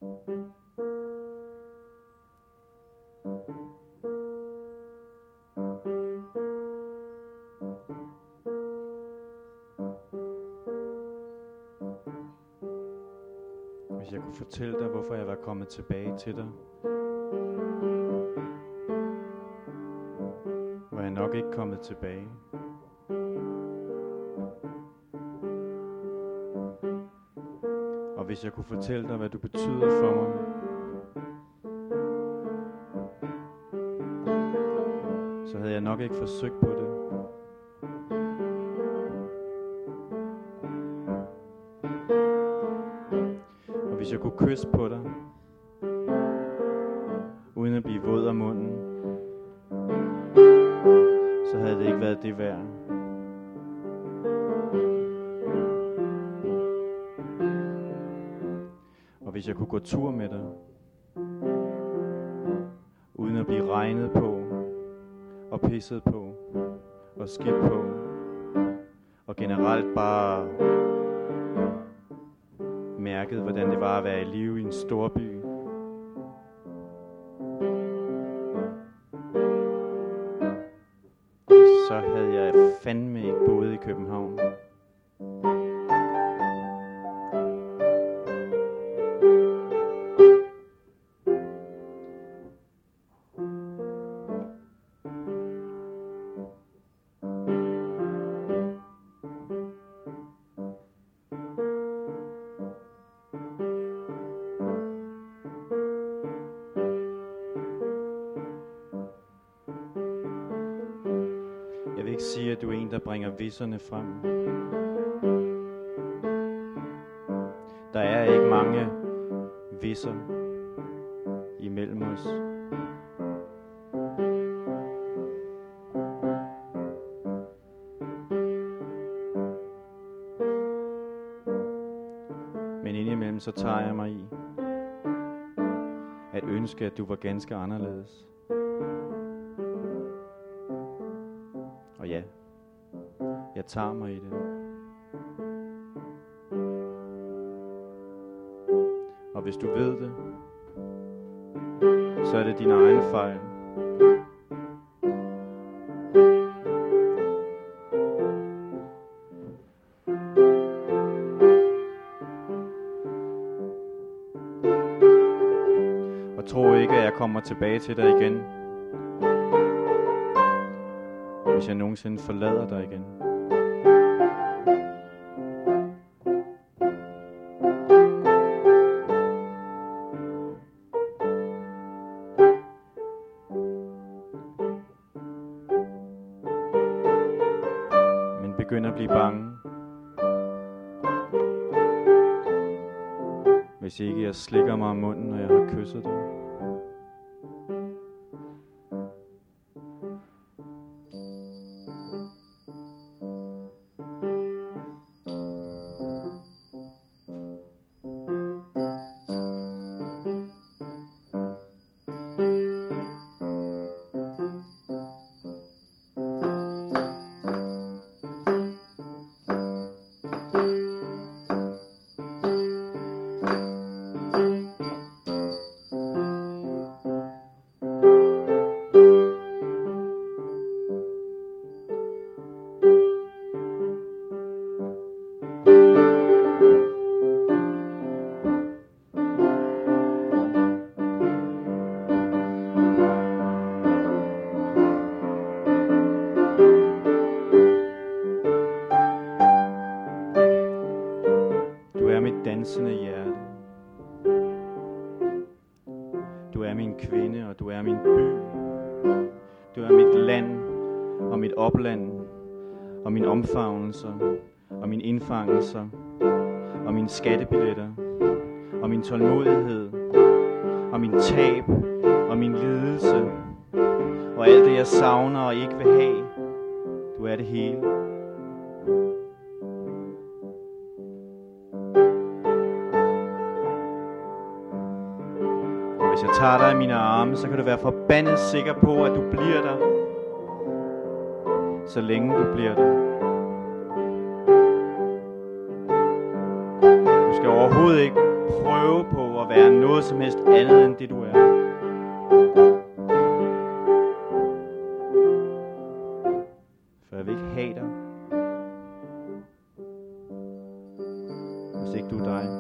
Hvis jeg kunne fortælle dig, hvorfor jeg var kommet tilbage til dig, var jeg nok ikke kommet tilbage. Og hvis jeg kunne fortælle dig, hvad du betyder for mig, så havde jeg nok ikke forsøgt på det. Og hvis jeg kunne kysse på dig, uden at blive våd om munden, så havde det ikke været det værd. Og hvis jeg kunne gå tur med dig, uden at blive regnet på, og pisset på, og skidt på, og generelt bare mærket, hvordan det var at være i live i en storby, så havde jeg fandme ikke boet i København. Jeg vil ikke sige, at du er en, der bringer visserne frem. Der er ikke mange visser imellem os. Men indimellem så tager jeg mig i at ønske, at du var ganske anderledes. Og ja, jeg tager mig i det. Og hvis du ved det, så er det din egen fejl. Og tro ikke, at jeg kommer tilbage til dig igen, hvis jeg nogensinde forlader dig igen. Men begynd at blive bange, hvis ikke jeg slikker mig om munden, når jeg har kysset dig. Dansende hjerte. Du er min kvinde, og du er min by. Du er mit land, og mit opland, og min omfavnelser, og min indfangelser, og mine skattebilletter, og min tålmodighed, og min tab, og min lidelse, og alt det jeg savner og ikke vil have. Du er det hele. Hvis jeg tager dig i mine arme, så kan du være forbandet sikker på, at du bliver der, så længe du bliver der. Du skal overhovedet ikke prøve prøve på at være noget som helst andet end det, du er. For jeg vil ikke have dig, hvis ikke du er dig.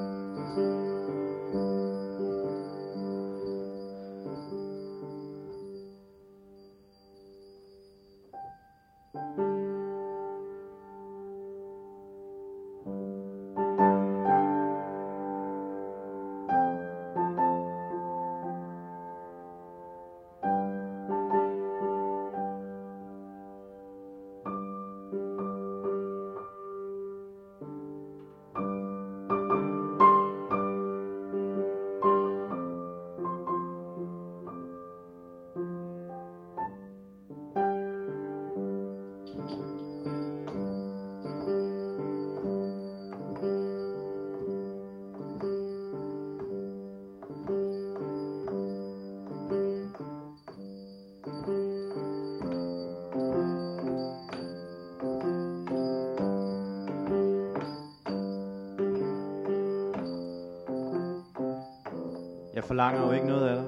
Jeg forlanger jo ikke noget af dig.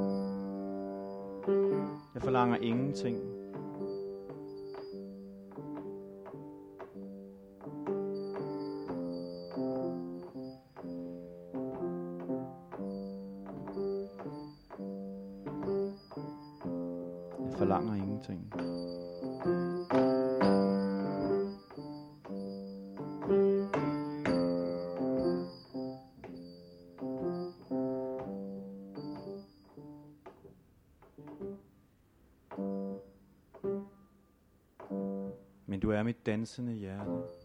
Jeg forlanger ingenting. Jeg forlanger ingenting. Men du er mit dansende hjerte.